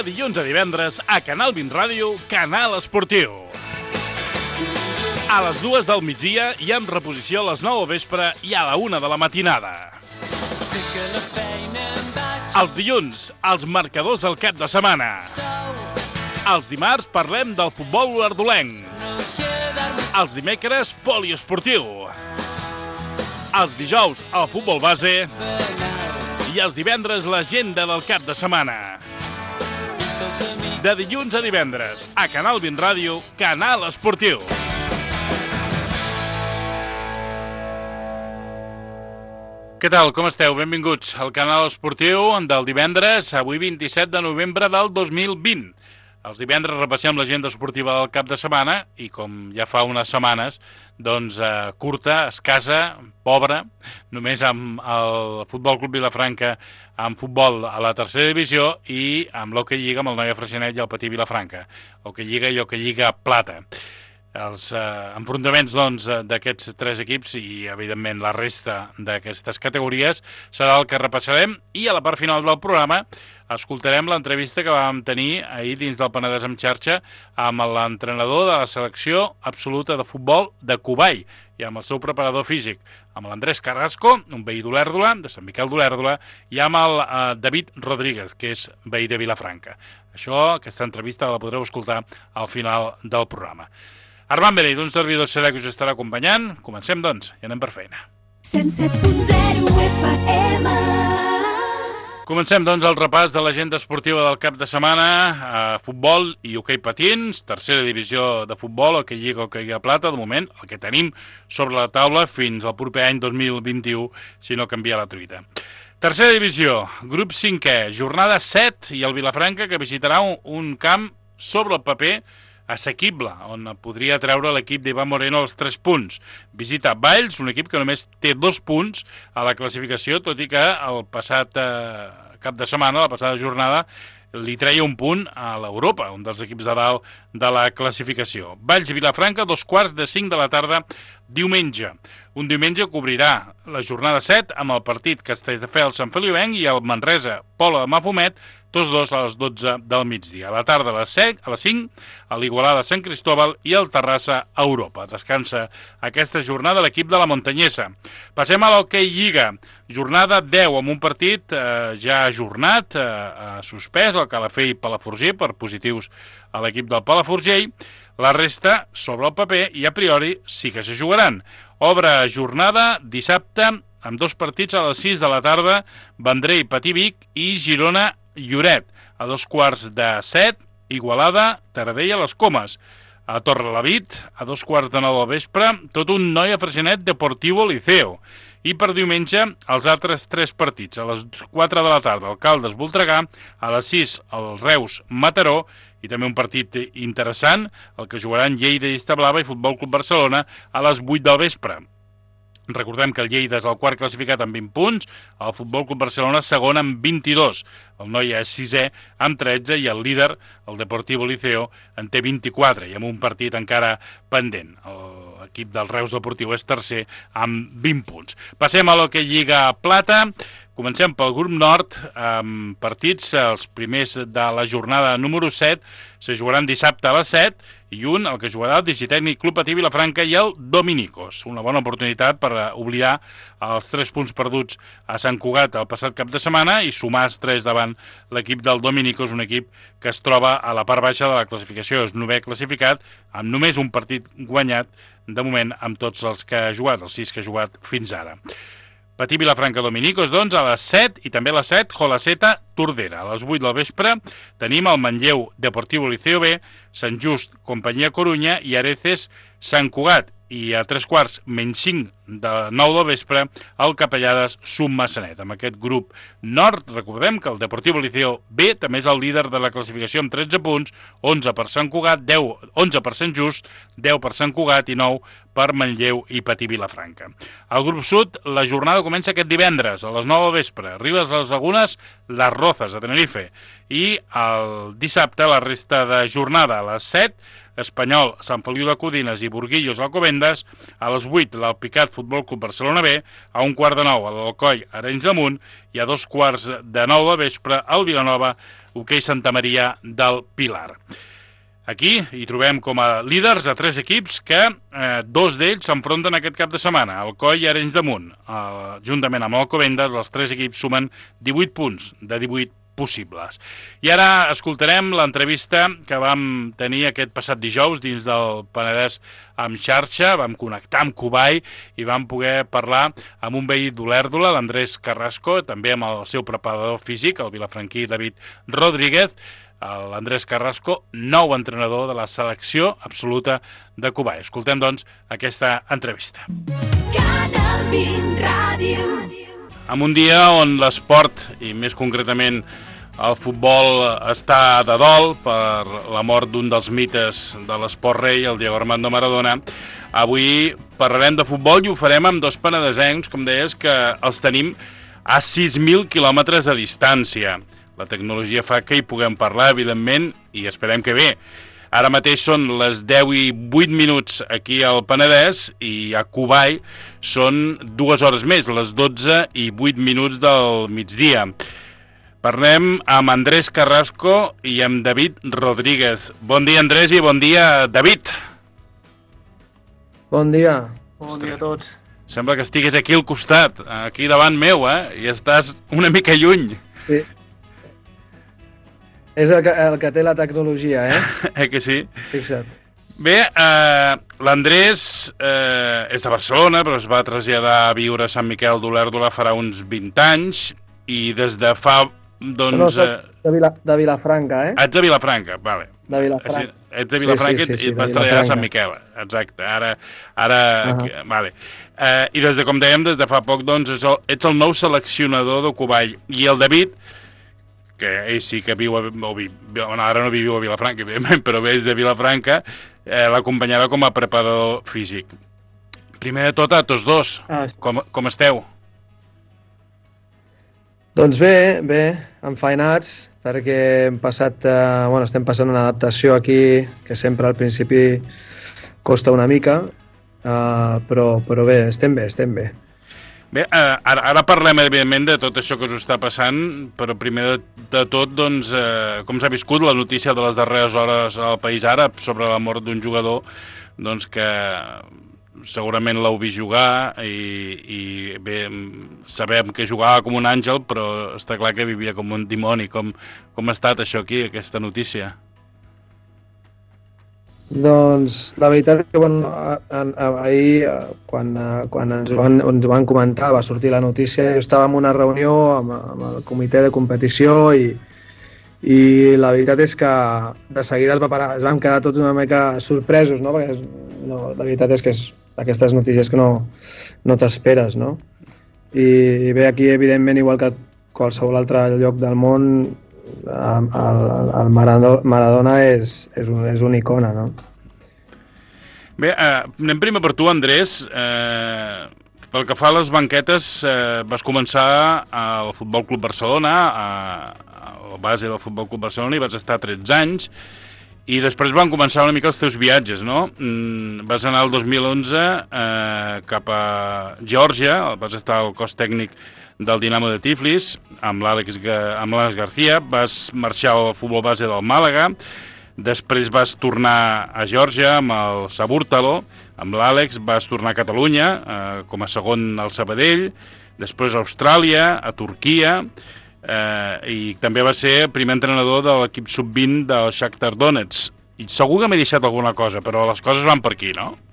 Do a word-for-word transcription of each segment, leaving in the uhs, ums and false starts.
de dilluns a divendres a Canal vint Ràdio, Canal Esportiu. A les dues del migdia i amb reposició a les nou al vespre i a la una de la matinada. Els dilluns, els marcadors del cap de setmana. Els dimarts parlem del futbol olordolenc. Els dimecres, poliesportiu. Els dijous, el futbol base. I els divendres, l'agenda del cap de setmana. De dilluns a divendres, a Canal vint Ràdio, Canal Esportiu. Què tal, com esteu? Benvinguts al Canal Esportiu del divendres, avui vint-i-set de novembre del dos mil vint. Els divendres repassem l'agenda esportiva del cap de setmana i, com ja fa unes setmanes, doncs eh, curta, escassa, pobra, només amb el Futbol Club Vilafranca amb futbol a la tercera divisió i amb l'Hockey Lliga amb el Noia Freixenet i el Patí Vilafranca. Hockey Lliga i Hockey Lliga Plata. Els eh, enfrontaments doncs, d'aquests tres equips i, evidentment, la resta d'aquestes categories serà el que repassarem i a la part final del programa escoltarem l'entrevista que vam tenir ahir dins del Penedès en xarxa amb l'entrenador de la selecció absoluta de futbol de Cuball i amb el seu preparador físic, amb l'Andrés Carrasco, un veí d'Olèrdola, de Sant Miquel d'Olèrdola, i amb el eh, David Rodríguez, que és veí de Vilafranca. Això, aquesta entrevista la podreu escoltar al final del programa. Armand Berell, d'un servidor serà que us estarà acompanyant. Comencem, doncs, i anem per feina. cent set punt zero F M. Comencem, doncs, el repàs de l'agenda esportiva del cap de setmana. Eh, futbol i hoquei patins, tercera divisió de futbol, hoquei Lliga, hoquei Lliga Plata, de moment, el que tenim sobre la taula fins al proper any dos mil vint-i-u, si no canvia la truita. Tercera divisió, grup cinquè, jornada set, i el Vilafranca, que visitarà un, un camp sobre el paper assequible, on podria treure l'equip d'Ivan Moreno els tres punts. Visita Valls, un equip que només té dos punts a la classificació, tot i que el passat eh, cap de setmana, la passada jornada, li treia un punt a l'Europa, un dels equips de dalt de la classificació. Valls i Vilafranca, dos quarts de cinc de la tarda, diumenge. Un diumenge cobrirà la jornada set amb el partit Castelldefels-Sant Feliuenc i el Manresa-Pola de Mafumet, tots dos a les dotze del migdia. A la tarda a les cinc, a l'Igualada-Sant Cristóbal i el Terrassa-Europa. Descansa aquesta jornada l'equip de la Montanyesa. Passem a l'Hockey Lliga. Jornada deu, amb un partit eh, ja ajornat, eh, suspès, el Calafell i Palafrugell, per positius a l'equip del Palafrugell. La resta, sobre el paper, i a priori sí que se jugaran. Obre jornada dissabte, amb dos partits a les sis de la tarda, Vendrell, Patí Vic i Girona Lloret. A dos quarts de set, Igualada, Taradell a les Comes. A Torrelavit, a dos quarts de nou del vespre, tot un Noia Freixenet Deportivo Liceo. I per diumenge, els altres tres partits. A les quatre de la tarda, el Caldes Voltregà, a les sis, el Reus Mataró, i també un partit interessant, el que jugaran Lleida i Establava i Futbol Club Barcelona a les vuit del vespre. Recordem que el Lleida és el quart classificat amb vint punts, el Futbol Club Barcelona segon amb vint-i-dos, el Noia és sisè amb tretze i el líder, el Deportivo Liceo, en té vint-i-quatre i amb un partit encara pendent. L'equip del Reus Deportiu és tercer amb vint punts. Passem a l'Hockey Lliga Plata. Comencem pel grup nord, amb partits, els primers de la jornada número set, se jugaran dissabte a les set, i un, el que jugarà el Digitècnic Club Patí Vilafranca i el Dominicos. Una bona oportunitat per oblidar els tres punts perduts a Sant Cugat el passat cap de setmana i sumar els tres davant l'equip del Dominicos, un equip que es troba a la part baixa de la classificació. És novè classificat, amb només un partit guanyat, de moment, amb tots els que ha jugat, els sis que ha jugat fins ara. Patí Vilafranca Dominicos, doncs, a les set, i també a les set, Jolaceta Tordera. A les vuit del vespre tenim el Manlleu Deportivo Liceo B, Sant Just Companyia Corunya i Areces Sant Cugat. I a tres quarts menys cinc de nou del vespre el Capellades Submassanet. Amb aquest grup nord, recordem que el Deportivo Liceo B també és el líder de la classificació amb tretze punts, onze per Sant Cugat, deu, onze per Sant Just, deu per Sant Cugat i nou per Manlleu i Patí Vilafranca. Al grup sud, la jornada comença aquest divendres a les nou del vespre. Ribes les Lagunes, les Rozas a Tenerife. I el dissabte, la resta de jornada a les set, Espanyol, Sant Feliu de Codines i Burguillos Alcobendas, a les vuit l'Alpicat Futbol Club Barcelona B, a un quart de nou a l'Alcoi Arenys de Munt i a dos quarts de nou de vespre al Vilanova Hoquei Santa Maria del Pilar. Aquí hi trobem com a líders a tres equips que eh, dos d'ells s'enfronten aquest cap de setmana, Alcoi i Arenys de Munt. Eh, juntament amb l'Alcobendas, els tres equips sumen divuit punts de divuit possibles. I ara escoltarem l'entrevista que vam tenir aquest passat dijous dins del Penedès amb xarxa. Vam connectar amb Kubai i vam poder parlar amb un veí d'Olèrdola, l'Andrés Carrasco, també amb el seu preparador físic, el vilafranquí David Rodríguez, l'Andrés Carrasco, nou entrenador de la selecció absoluta de Kubai. Escoltem, doncs, aquesta entrevista. Canal vint Ràdio. En un dia on l'esport, i més concretament el futbol, està de dol per la mort d'un dels mites de l'esport rei, el Diego Armando Maradona, avui parlarem de futbol i ho farem amb dos penedesencs, com deies, que els tenim a sis mil quilòmetres de distància. La tecnologia fa que hi puguem parlar, evidentment, i esperem que bé. Ara mateix són les deu i vuit minuts aquí al Penedès i a Kubai són dues hores més, les dotze i vuit minuts del migdia. Parlem amb Andrés Carrasco i amb David Rodríguez. Bon dia, Andrés, i bon dia, David. Bon dia. Bon dia a tots. Sembla que estigués aquí al costat, aquí davant meu, eh? I estàs una mica lluny. Sí. És el que, el que té la tecnologia, eh? Eh que sí? Fixa't. Bé, eh, l'Andrés eh, és de Barcelona, però es va traslladar a viure a Sant Miquel d'Olèrdola farà uns vint anys, i des de fa, doncs... No, soc de, Vila, de Vilafranca, eh? Ets de Vilafranca, vale. De Vilafranca. Ets de Vilafranca, sí, sí, sí, sí, i et vas traslladar a Sant Miquel, exacte. Ara, ara uh -huh. Vale. Eh, I des de, com dèiem, des de fa poc, doncs, ets el nou seleccionador de Kubai. I el David, que ell sí que viu, a, o vi, bueno, ara no viu a Vilafranca, evidentment, però ve de Vilafranca, eh, l'acompanyarà com a preparador físic. Primer de tot, a tots dos, ah, sí. com, com esteu? Doncs bé, bé, enfeinats, perquè hem passat, eh, bueno, estem passant una adaptació aquí, que sempre al principi costa una mica, eh, però, però bé, estem bé, estem bé. Bé, ara, ara parlem, evidentment, de tot això que us està passant, però primer de, de tot, doncs, eh, com s'ha viscut la notícia de les darreres hores al país àrab sobre la mort d'un jugador, doncs que segurament l'heu vist jugar i, i bé, sabem que jugava com un àngel, però està clar que vivia com un dimoni. Com, com ha estat això aquí, aquesta notícia? Doncs la veritat és que bueno, ahir quan, quan ens, van, ens van comentar, va sortir la notícia, jo estava en una reunió amb, amb el comitè de competició i, i la veritat és que de seguida es, va parar, es vam quedar tots una mica sorpresos, no? Perquè no, la veritat és que és d'aquestes notícies que no, no t'esperes, no? I, I bé, aquí evidentment, igual que qualsevol altre lloc del món, el, el Maradona és, és, un, és una icona, no? Bé, eh, anem primer per tu, Andrés. Eh, pel que fa a les banquetes, eh, vas començar al Futbol Club Barcelona, a, a la base del Futbol Club Barcelona, i vas estar tretze anys, i després van començar una mica els teus viatges, no? Mm, vas anar el dos mil onze eh, cap a Geòrgia, vas estar al cos tècnic del Dinamo de Tiflis, amb l'Àlex amb l'Àlex García, vas marxar al futbol base del Màlaga, després vas tornar a Geòrgia amb el Sabúrtalo, amb l'Àlex vas tornar a Catalunya eh, com a segon al Sabadell, després a Austràlia, a Turquia, eh, i també va ser primer entrenador de l'equip sub vint del Shakhtar Donetsk. I segur que m'he deixat alguna cosa, però les coses van per aquí, no?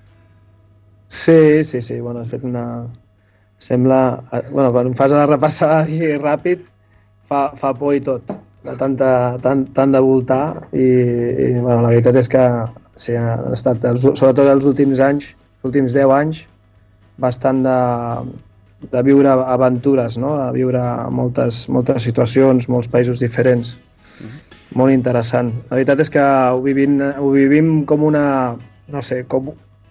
Sí, sí, sí, bueno, has fet una... Sembla... Bueno, quan fas la repassada així ràpid, fa, fa por i tot, de tanta, tant, tant de voltar, i, i bueno, la veritat és que sí, han estat, sobretot els últims anys, els últims deu anys, bastant de, de viure aventures, no? De viure moltes, moltes situacions, molts països diferents. Mm-hmm. Molt interessant. La veritat és que ho vivim, ho vivim com una... no sé, com...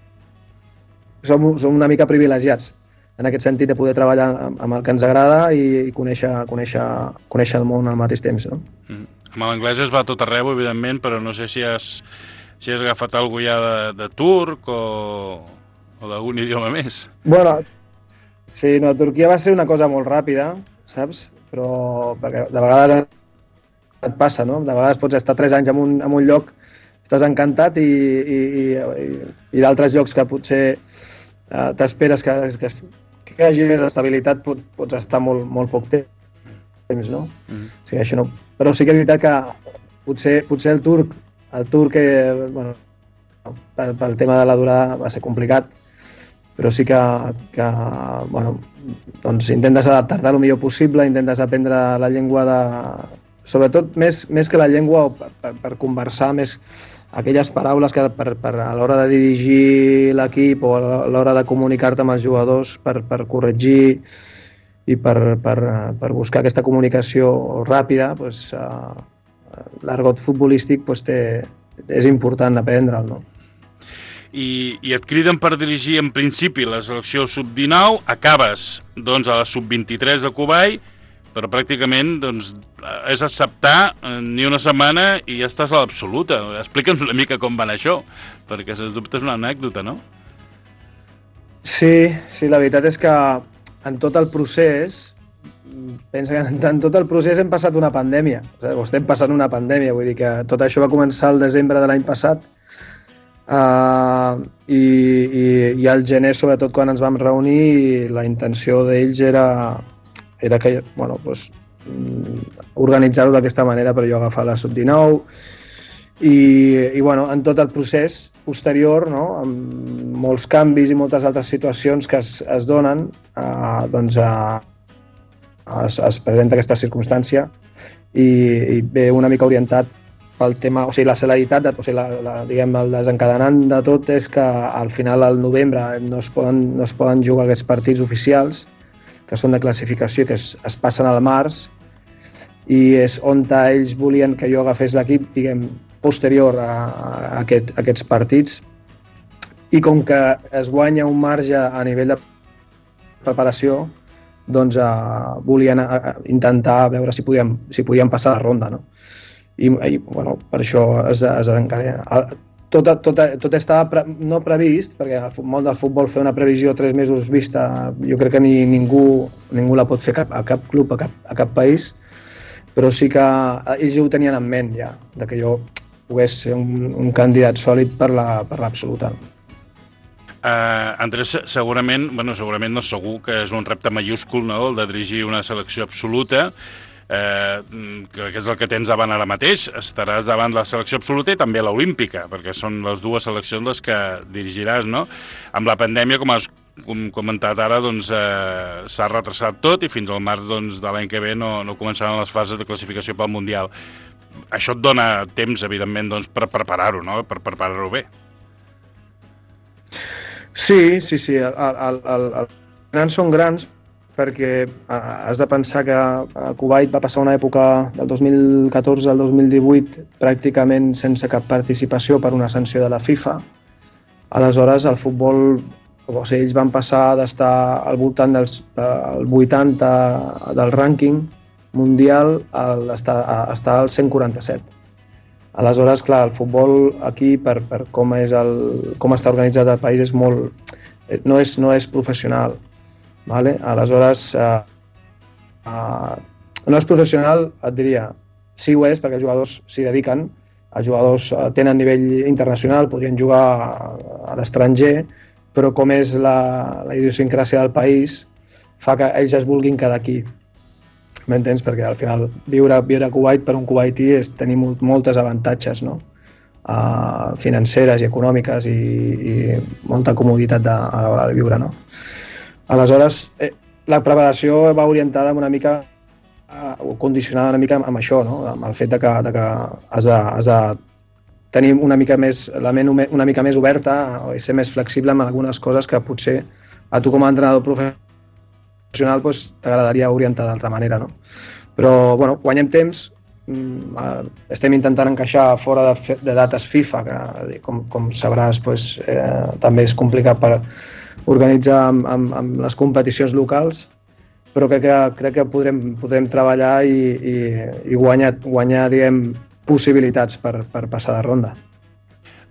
Som, som una mica privilegiats en aquest sentit de poder treballar amb el que ens agrada i, i conèixer, conèixer, conèixer el món al mateix temps, no? Mm. Amb l'anglès es va a tot arreu, evidentment, però no sé si has si has agafat alguna ja de, de turc o, o d'algun idioma més. Bueno, sí, no, Turquia va ser una cosa molt ràpida, saps? Però perquè de vegades et passa, no? De vegades pots estar tres anys en un, en un lloc, estàs encantat i, i, i, i d'altres llocs que potser eh, t'esperes que, que, que hi hagi més estabilitat, pot, pots estar molt, molt poc temps, no? Mm-hmm. O sigui, això no. Però sí que és veritat que potser, potser el turc, el turc que, bueno, pel, pel tema de la durada va ser complicat, però sí que, que bueno, doncs intentes adaptar-te el millor possible, intentes aprendre la llengua de... Sobretot, més, més que la llengua, per, per, per conversar, més aquelles paraules que per, per, a l'hora de dirigir l'equip o a l'hora de comunicar-te amb els jugadors per, per corregir i per, per, per buscar aquesta comunicació ràpida, doncs, uh, l'argot futbolístic doncs, té, és important aprendre'l, no? I, I et criden per dirigir en principi la selecció sub dinou, acabes doncs, a la sub vint-i-tres de Kuwait, però pràcticament doncs, és acceptar ni una setmana i ja estàs a l'absoluta. Explica'ns una mica com va anar això, perquè sens dubte és una anècdota, no? Sí, sí, la veritat és que en tot el procés, pensa que en tot el procés hem passat una pandèmia, o sigui, estem passant una pandèmia, vull dir que tot això va començar el desembre de l'any passat, Uh, i, i, i al gener, sobretot quan ens vam reunir, la intenció d'ells era, era que, bueno, pues, organitzar-ho d'aquesta manera, però jo agafar la sub dinou i, i bueno, en tot el procés posterior, no, amb molts canvis i moltes altres situacions que es, es donen, uh, doncs uh, es, es presenta aquesta circumstància i, i ve una mica orientat pel tema, o sigui, la celeritat, de, o sigui, la, la, diguem, el desencadenant de tot és que al final, al novembre, no es poden, no es poden jugar aquests partits oficials, que són de classificació, que es, es passen al març, i és on ells volien que jo agafés l'equip, diguem, posterior a, a, aquest, a aquests partits, i com que es guanya un marge a nivell de preparació, doncs uh, volien uh, intentar veure si podien, si podien passar la ronda, no? I, i bueno, per això es, es encadena. Tot, tot, tot estava pre, no previst, perquè el món del futbol fer una previsió tres mesos vista, jo crec que ni, ningú, ningú la pot fer cap, a cap club, a cap, a cap país, però sí que ells ho tenien en ment ja, de que jo pogués ser un, un candidat sòlid per la, per l'absoluta. Uh, Andrés, segurament, bueno, segurament no segur que és un repte mayúscul, no?, el de dirigir una selecció absoluta, Eh, que és el que tens davant ara mateix. Estaràs davant la selecció absoluta i també l'olímpica, perquè són les dues seleccions les que dirigiràs, no? Amb la pandèmia, com has comentat ara, doncs eh, s'ha retrasat tot i fins al març doncs, de l'any que ve no, no començaran les fases de classificació pel Mundial. Això et dona temps, evidentment, doncs, per preparar-ho, no?, per preparar-ho bé. Sí, sí, sí. El, el, el, el... grans són grans, perquè has de pensar que a Kuwait va passar una època del dos mil catorze al dos mil divuit pràcticament sense cap participació per una sanció de la FIFA. Aleshores, el futbol, o sigui, ells van passar d'estar al voltant dels el vuitanta del rànquing mundial a estar, a estar al cent quaranta-set. Aleshores, clar, el futbol aquí, per, per com, és el, com està organitzat el país, és molt, no, és, no és professional. Vale? Aleshores, eh, eh, no és professional, et diria, sí ho és, perquè els jugadors s'hi dediquen, els jugadors eh, tenen nivell internacional, podrien jugar a, a l'estranger, però com és la, la idiosincràsia del país, fa que ells es vulguin quedar aquí. M'entens? Perquè al final viure, viure a Kuwait per un kuwaití és tenir molt, moltes avantatges, no? Uh, financeres i econòmiques i, i molta comoditat de, a l'hora de viure, no? Aleshores, eh, la preparació va orientada una mica, eh, o condicionada una mica amb això, no? Amb el fet de que, de que has, de, has de tenir una mica més, la ment una mica més oberta o ser més flexible amb algunes coses que potser a tu com a entrenador professional pues, t'agradaria orientar d'altra manera, no? Però, bueno, guanyem temps, estem intentant encaixar fora de, de dates FIFA, que com, com sabràs pues, eh, també és complicat per organitzar amb, amb, amb les competicions locals, però crec que, crec que podrem, podrem treballar i, i, i guanyar, guanyar diguem, possibilitats per, per passar de ronda.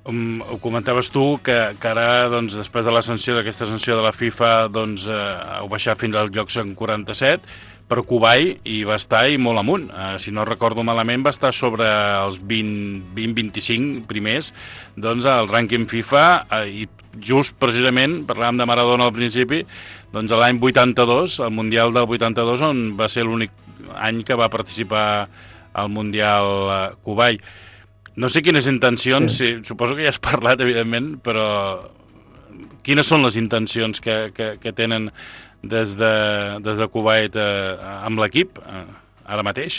Um, ho comentaves tu, que, que ara, doncs, després de la sanció d'aquesta sanció de la FIFA, doncs, eh, heu baixat fins al lloc cent quaranta-set, però Kuwait hi va estar i molt amunt. Eh, si no recordo malament, va estar sobre els vint vint-vint-cinc primers, doncs, al rànquing FIFA, eh, i just precisament, parlàvem de Maradona al principi, doncs l'any vuitanta-dos, el Mundial del vuitanta-dos, on va ser l'únic any que va participar al Mundial eh, Kuwait. No sé quines intencions, sí. Sí, suposo que ja has parlat, evidentment, però quines són les intencions que, que, que tenen des de, des de Kuwait eh, amb l'equip, eh, ara mateix?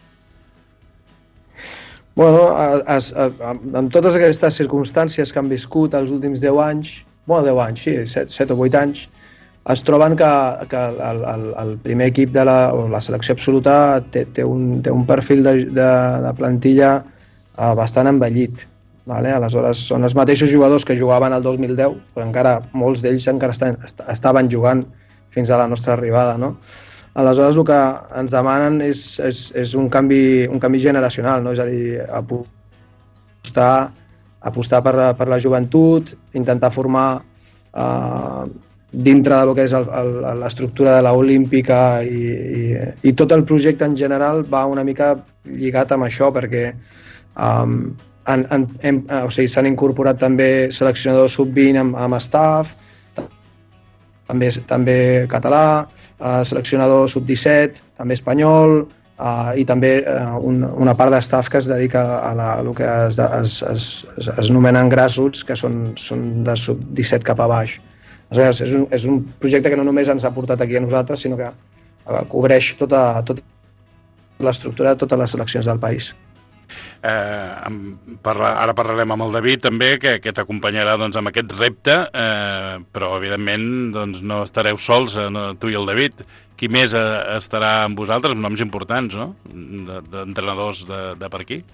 Bueno, a, a, a, amb totes aquestes circumstàncies que han viscut els últims deu anys, bueno, deu anys, sí, set o vuit anys, es troben que, que el, el, el primer equip de la, o la selecció absoluta té, té, un, té un perfil de, de, de plantilla bastant envellit. Vale? Aleshores, són els mateixos jugadors que jugaven el dos mil deu, però encara molts d'ells encara estan, estaven jugant fins a la nostra arribada. No? Aleshores, el que ens demanen és, és, és un, canvi, un canvi generacional, no? És a dir, apostar, apostar per, per la joventut, intentar formar eh, dintre del que és l'estructura de l'Olímpica i, i, i tot el projecte en general va una mica lligat amb això, perquè Um, han, han, hem, o sigui, s'han incorporat també seleccionadors sub vint amb, amb staff, també, també català, uh, seleccionador sub disset, també espanyol, uh, i també uh, un, una part de staff que es dedica a, la, a lo que es, es, es, es, es anomenen grassroots, que són, són de sub disset cap a baix. Aleshores, és un, és un projecte que no només ens ha portat aquí a nosaltres, sinó que uh, cobreix tota, tota l'estructura de totes les seleccions del país. Eh, parla, ara parlarem amb el David també, que, que t'acompanyarà doncs, amb aquest repte, eh, però evidentment doncs, no estareu sols, eh, no, tu i el David. Qui més eh, estarà amb vosaltres? Noms importants, no? D'entrenadors de, de per aquí.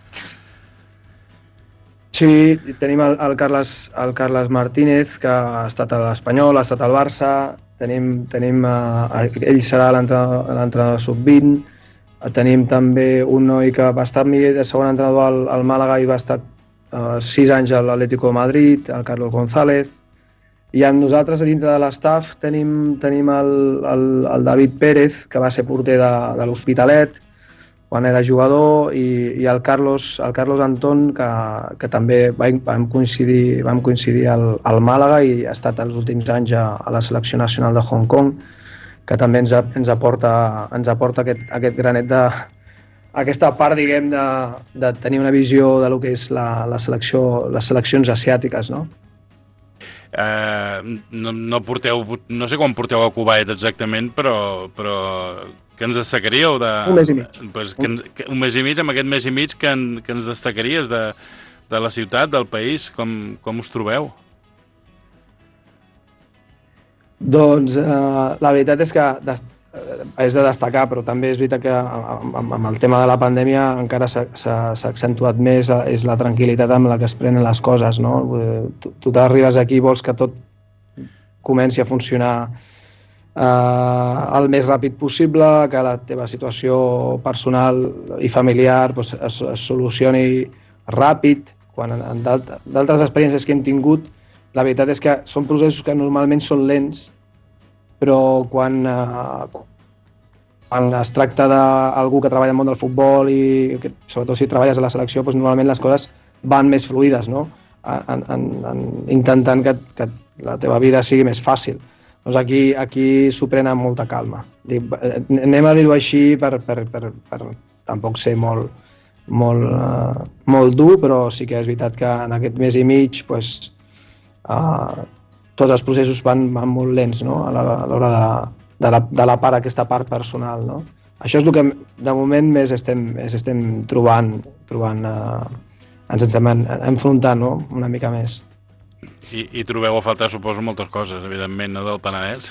Sí, tenim el, el, Carles, el Carles Martínez, que ha estat a l'Espanyol, ha estat al Barça, tenim, tenim, eh, ell serà l'entrenador sub vint. Tenim també un noi que va estar de segon entrenador al, al Màlaga i va estar uh, sis anys a l'Atlético de Madrid, el Carlos González. I amb nosaltres, a dintre de l'estaf, tenim, tenim el, el, el David Pérez, que va ser porter de, de l'Hospitalet quan era jugador, i, i el Carlos, el Carlos Antón, que, que també vam coincidir, vam coincidir al, al Màlaga i ha estat els últims anys a, a la selecció nacional de Hong Kong, que també ens, ens aporta, ens aporta aquest, aquest granet de, aquesta part, diguem, de, de tenir una visió de lo que és la, la selecció, les seleccions asiàtiques, no? Eh, no, no porteu, no sé quan porteu a Kuwait exactament, però, però que ens destacaríeu de... Un mes i mig. Pues, que, que, un mes i mig, amb aquest mes i mig que, en, que ens destacaries de, de la ciutat, del país, com, com us trobeu? Doncs eh, la veritat és que des, és de destacar, però també és veritat que amb, amb el tema de la pandèmia encara s'ha accentuat més, és la tranquil·litat amb la que es prenen les coses, no? Tu, tu t'arribes aquí i vols que tot comenci a funcionar eh, el més ràpid possible, que la teva situació personal i familiar pues, es, es solucioni ràpid. Quan en d'altres experiències que hem tingut, la veritat és que són processos que normalment són lents, però quan, eh, quan es tracta d'algú que treballa al món del futbol i que, sobretot si treballes a la selecció, doncs normalment les coses van més fluides, no? En, en, en intentant que, que la teva vida sigui més fàcil. Doncs aquí, aquí s'ho pren amb molta calma. Anem a dir-ho així per, per, per, per tampoc ser molt, molt, uh, molt dur, però sí que és veritat que en aquest mes i mig pues, uh, tots els processos van, van molt lents, no? A l'hora de, de, la, de la part, aquesta part personal, no? Això és el que de moment més estem, més estem trobant, trobant uh, ens estem enfrontant, no? Una mica més. I, I trobeu a faltar, suposo, moltes coses, evidentment, no, del Penedès?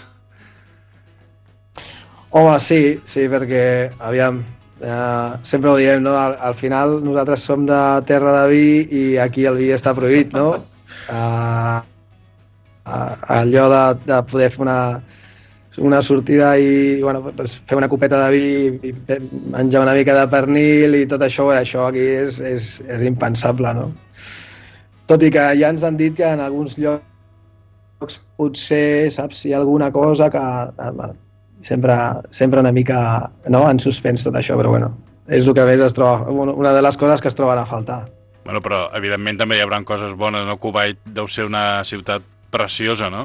Home, sí, sí, perquè, aviam, eh, sempre ho diem, no? Al, al final nosaltres som de terra de vi i aquí el vi està prohibit, no? Eh, allò de, de poder fer una, una sortida i bueno, pues, fer una copeta de vi i menjar una mica de pernil i tot això, bueno, això aquí és, és, és impensable, no? tot i que ja ens han dit que en alguns llocs potser, saps, hi ha alguna cosa que bueno, sempre, sempre una mica no, en suspens tot això, però bueno, és el que més es troba, una de les coses que es troben a faltar. Bueno, però evidentment també hi haurà coses bones, no? Kuwait deu ser una ciutat preciosa, no?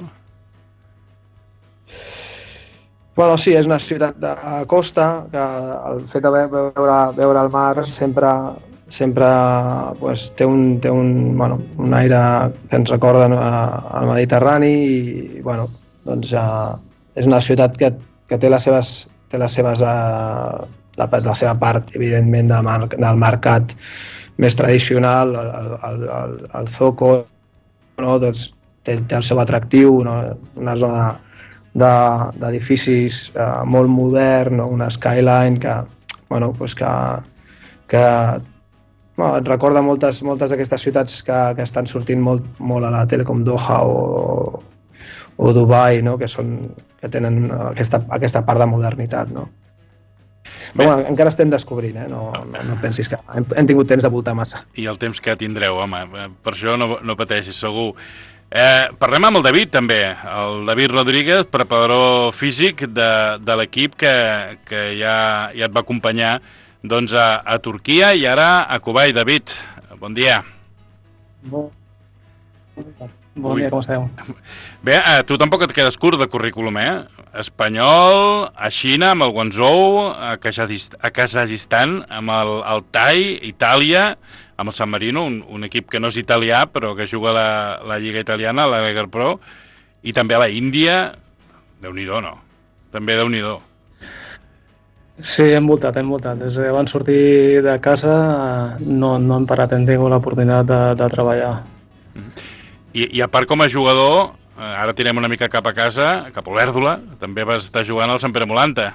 Bueno, sí, és una ciutat de costa, que el fet de veure, veure el mar sempre, sempre pues, té, un, té un, bueno, un aire que ens recorda al Mediterrani i bueno, doncs, uh, és una ciutat que, que té les seves, té les seves uh, la, la seva part, evidentment, de mar, del mercat més tradicional, el, el, el, el Zoco, no? doncs, té, té el seu atractiu, no? Una zona d'edificis de, eh, molt modern, no? Una skyline que, bueno, pues que, que bueno, et recorda moltes, moltes d'aquestes ciutats que, que estan sortint molt, molt a la tele, com Doha o, o Dubai, no? que, són, que tenen aquesta, aquesta part de modernitat. No? Però bueno, encara estem descobrint, eh? no, no, no pensis que hem, hem tingut temps de voltar massa. I el temps que tindreu, home, per això no, no pateixis, segur. Eh, parlem amb el David, també. El David Rodríguez, preparador físic de, de l'equip que, que ja, ja et va acompanyar doncs, a, a Turquia i ara a Kuwait. David, bon dia. Bon, bon dia, com esteu? Bé, eh, tu tampoc et quedes curt de currículum, eh? Espanyol, a Xina, amb el Guangzhou, a Kazakhstan, amb el Altai, Itàlia, amb el San Marino, un, un equip que no és italià, però que juga a la, la Lliga Italiana, la Lega Pro, i també a la Índia. Déu-n'hi-do, no? També Déu-n'hi-do. Sí, hem voltat, hem voltat. Des que van sortir de casa no, no hem parat, hem tingut l'oportunitat de, de treballar. I, I a part, com a jugador, ara tirem una mica cap a casa, cap a Olèrdola, també vas estar jugant al Sant Pere Molanta.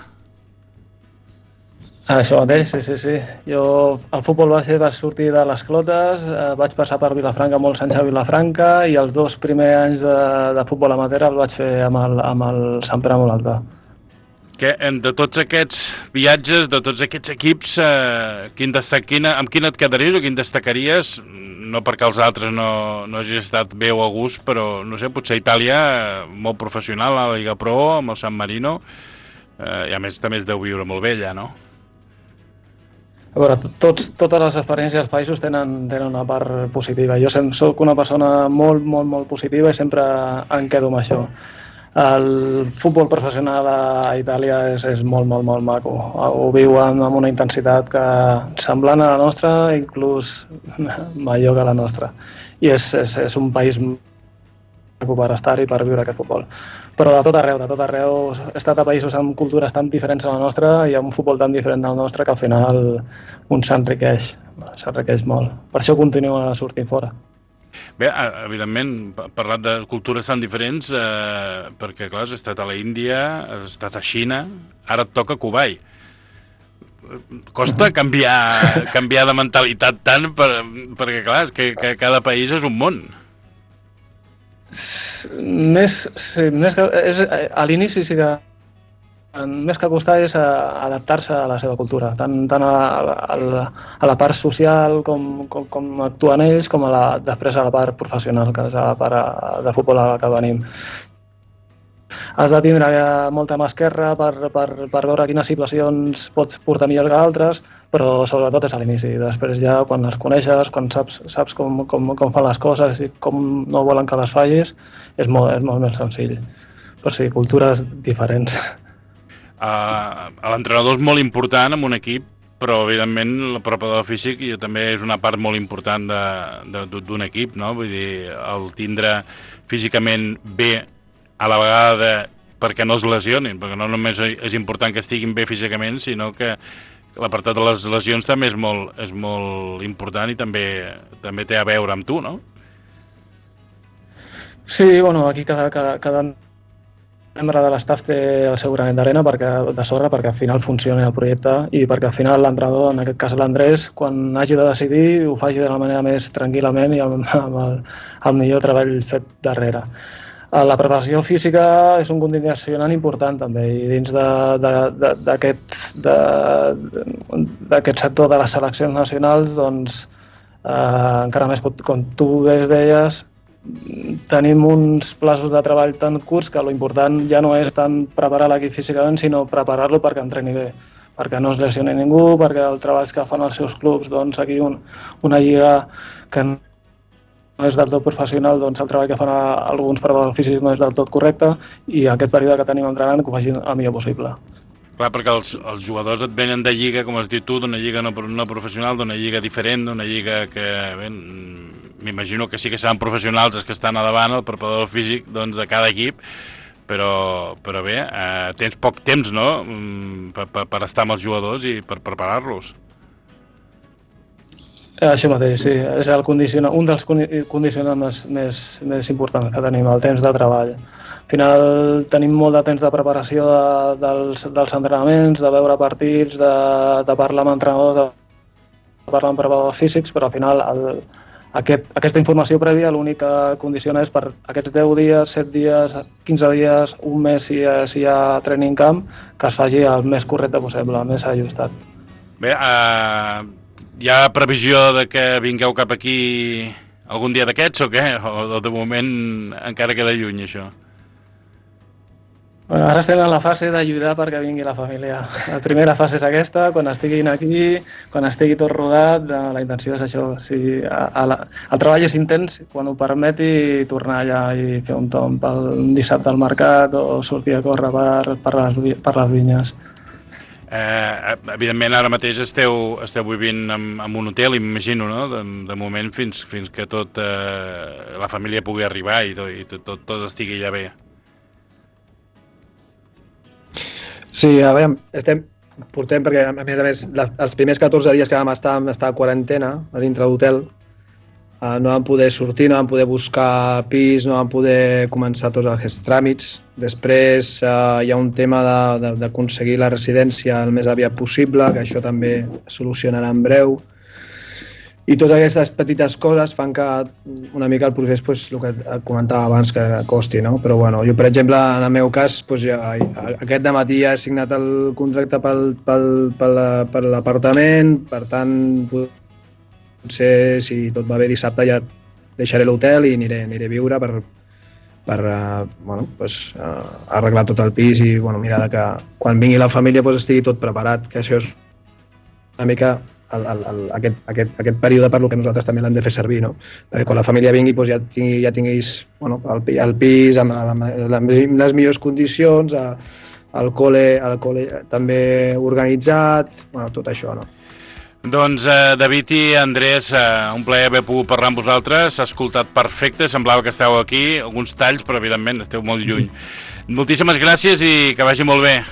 Això mateix, sí, sí, sí. Jo, el futbol base va sortir de les Clotes, eh, vaig passar per Vilafranca molts anys a Vilafranca i els dos primers anys de, de futbol amateur el vaig fer amb el, amb el Sant Pere Molanta. Que, de tots aquests viatges, de tots aquests equips, eh, quin destac, quina, amb quin et quedaries o quin destacaries? No perquè els altres no, no hagis estat bé o a gust, però, no sé, potser Itàlia, molt professional, a la Liga Pro, amb el San Marino, eh, i a més també es deu viure molt bé allà, no? A veure, tots, totes les experiències als països tenen, tenen una part positiva. Jo soc una persona molt, molt, molt positiva i sempre em quedo amb això. El futbol professional a Itàlia és, és molt, molt, molt maco. Ho viuen amb una intensitat que semblant a la nostra, inclús millor que la nostra. I és, és, és un país maco per estar-hi, per viure aquest futbol. Però de tot arreu, de tot arreu, he estat a països amb cultures tan diferents a la nostra i amb un futbol tan diferent del nostre que al final un s'enriqueix, s'enriqueix molt. Per això continua sortint fora. Bé, evidentment, parlat de cultures tan diferents, eh, perquè, clar, has estat a la Índia, has estat a Xina, ara et toca Kuwait. Costa canviar, canviar de mentalitat tant, per, perquè, clar, és que, que cada país és un món. Més, sí, més que, és, a l'inici sí que més que costar és adaptar-se a la seva cultura, tant, tant a, a, a la part social com, com, com actuen ells, com a la, després a la part professional, que és a la part de futbol a la que venim. Has de tindre molta mà esquerra per, per, per veure quines situacions pots portar millor que altres, però sobretot és a l'inici. Després ja quan les coneixes, quan saps, saps com, com, com fan les coses i com no volen que les fallis, és molt, és molt més senzill. Però sí, cultures diferents. Uh, L'entrenador és molt important en un equip, però evidentment el preparador físic jo, també és una part molt important d'un equip, no? Vull dir, el tindre físicament bé a la vegada de, perquè no es lesionin, perquè no només és important que estiguin bé físicament, sinó que l'apartat de les lesions també és molt, és molt important i també, també té a veure amb tu, no? Sí, bueno, aquí cada, cada, cada membre de l'estaf té el seu granet d'arena perquè, de sorra perquè al final funcioni el projecte i perquè al final l'entrenador, en aquest cas l'Andrés, quan hagi de decidir ho faci de la manera més tranquil·lament i amb, amb el, el millor treball fet darrere. La preparació física és un condicionant important també i dins d'aquest sector de les seleccions nacionals doncs, eh, encara més, com tu bé deies, tenim uns plaços de treball tan curts que l'important ja no és tant preparar l'equip físicament, sinó preparar-lo perquè entreni bé, perquè no es lesioni ningú, perquè el treball que fan els seus clubs, doncs aquí un, una lliga que no és del tot professional, doncs el treball que fan a, alguns preparadors físics no és del tot correcte i aquest període que tenim entrenant que ho facin el millor possible. Clar, perquè els, els jugadors et venen de lliga, com has dit tu, d'una lliga no, no professional, d'una lliga diferent, d'una lliga que, bé, m'imagino que sí que seran professionals els que estan a davant, el preparador físic doncs, de cada equip, però, però bé, eh, tens poc temps, no?, per, per, per estar amb els jugadors i per preparar-los. Això mateix, sí. És el condiciona, un dels condicionants més, més importants que tenim, el temps de treball. Al final tenim molt de temps de preparació de, dels, dels entrenaments, de veure partits, de, de parlar amb entrenadors, de parlar amb preparadors físics, però al final el, aquest, aquesta informació prèvia l'únic que condiciona és per aquests deu dies, set dies, quinze dies, un mes si, si hi ha training camp, que es faci el més correcte possible, el més ajustat. Bé, eh, hi ha previsió de que vingueu cap aquí algun dia d'aquests o què? O de moment encara queda lluny això? Bueno, ara estem en la fase d'ajudar perquè vingui la família. La primera fase és aquesta, quan estiguin aquí, quan estigui tot rodat, la intenció és això. O sigui, a, a la, el treball és intens, quan ho permeti, tornar allà i fer un tomb pel dissabte al mercat o sortir a córrer per, per, les, per les vinyes. Eh, evidentment ara mateix esteu, esteu vivint en, en un hotel, imagino, no? De, de moment fins, fins que tot eh, la família pugui arribar i, tot, i tot, tot, tot estigui ja bé. Sí, a veure, estem, portem, perquè a més a més la, els primers catorze dies que vam estar, vam estar a quarantena a dintre l'hotel, eh, no vam poder sortir, no vam poder buscar pis, no vam poder començar tots els tràmits. Després eh, hi ha un tema d'aconseguir la residència el més aviat possible, que això també es solucionarà en breu. I totes aquestes petites coses fan que una mica el procés, pues, el que comentava abans, que costi, no? Però bueno, jo, per exemple, en el meu cas, pues, ja, aquest dematí ja he signat el contracte pel, pel, pel, per l'apartament, per tant, potser, si tot va bé dissabte, ja deixaré l'hotel i aniré, aniré a viure per, per uh, bueno, pues, uh, arreglar tot el pis i bueno, mirar que quan vingui la família pues, estigui tot preparat, que això és una mica el, el, el, aquest, aquest, aquest període per lo que nosaltres també l'hem de fer servir, no? Perquè quan la família vingui pues, ja, tingui, ja tinguis bueno, el, el pis amb, amb, amb les millors condicions, el col·le, el col·le també organitzat, bueno, tot això, no? Doncs eh, David i Andrés, eh, un plaer haver pogut parlar amb vosaltres, s'ha escoltat perfecte, semblava que esteu aquí, alguns talls, però evidentment esteu molt lluny. Moltíssimes gràcies i que vagi molt bé.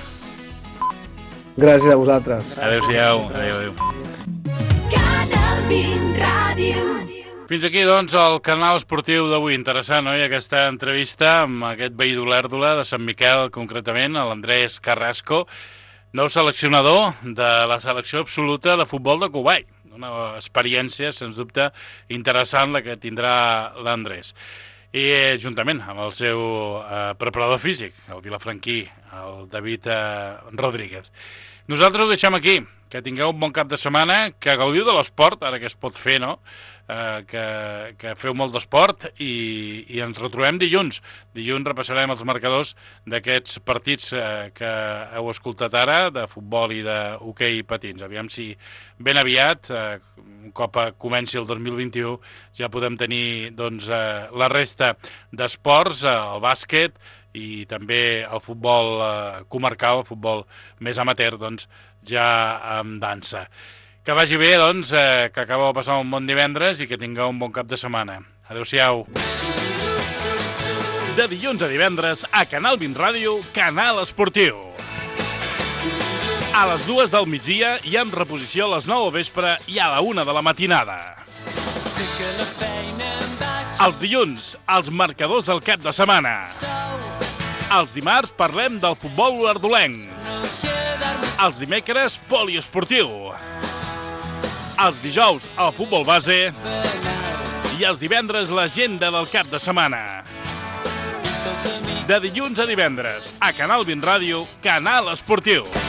Gràcies a vosaltres. Adéu-siau. Adéu, adéu. Canal vint Ràdio. Fins aquí, doncs, el canal esportiu d'avui. Interessant, oi? Aquesta entrevista amb aquest veí d'Olèrdola de Sant Miquel, concretament, l'Andrés Carrasco, nou seleccionador de la selecció absoluta de futbol de Kuwait. Una experiència, sens dubte, interessant la que tindrà l'Andrés. I eh, juntament amb el seu eh, preparador físic, el vilafranquí, el David eh, Rodríguez. Nosaltres ho deixem aquí. Que tingueu un bon cap de setmana, que gaudiu de l'esport, ara que es pot fer, no? Eh, que, que feu molt d'esport i, i ens retrobem dilluns. Dilluns repassarem els marcadors d'aquests partits eh, que heu escoltat ara, de futbol i d'hoquei patins. Aviam si ben aviat, eh, un cop comenci el dos mil vint-i-u, ja podem tenir doncs, eh, la resta d'esports, eh, el bàsquet i també el futbol eh, comarcal, el futbol més amateur, doncs, ja amb dansa. Que vagi bé, doncs, eh, que acabeu de passar un bon divendres i que tingueu un bon cap de setmana. Adéu-siau. De dilluns a divendres, a Canal vint Ràdio, Canal Esportiu. A les dues del migdia i amb reposició a les nou del vespre i a la una de la matinada. Els dilluns, els marcadors del cap de setmana. Els dimarts parlem del futbol olèrdolenc. Els dimecres, poliesportiu. Els dijous, el futbol base. I els divendres, l'agenda del cap de setmana. De dilluns a divendres, a Canal vint Ràdio, Canal Esportiu.